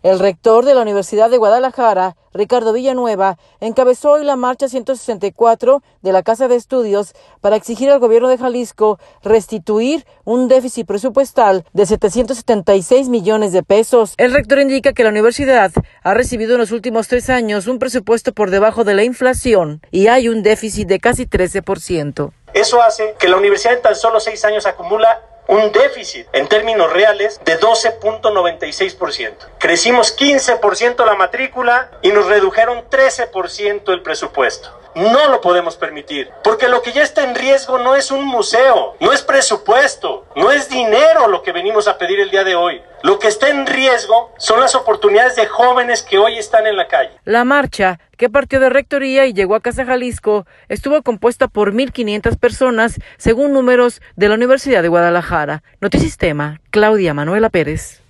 El rector de la Universidad de Guadalajara, Ricardo Villanueva, encabezó hoy la marcha 164 de la Casa de Estudios para exigir al gobierno de Jalisco restituir un déficit presupuestal de 776 millones de pesos. El rector indica que la universidad ha recibido en los últimos 3 años un presupuesto por debajo de la inflación y hay un déficit de casi 13%. Eso hace que la universidad en tan solo 6 años acumula un déficit en términos reales de 12.96%. Crecimos 15% la matrícula y nos redujeron 13% el presupuesto. No lo podemos permitir, porque lo que ya está en riesgo no es un museo, no es presupuesto, no es dinero lo que venimos a pedir el día de hoy. Lo que está en riesgo son las oportunidades de jóvenes que hoy están en la calle. La marcha, que partió de Rectoría y llegó a Casa Jalisco, estuvo compuesta por 1,500 personas, según números de la Universidad de Guadalajara. Notisistema, Claudia Manuela Pérez.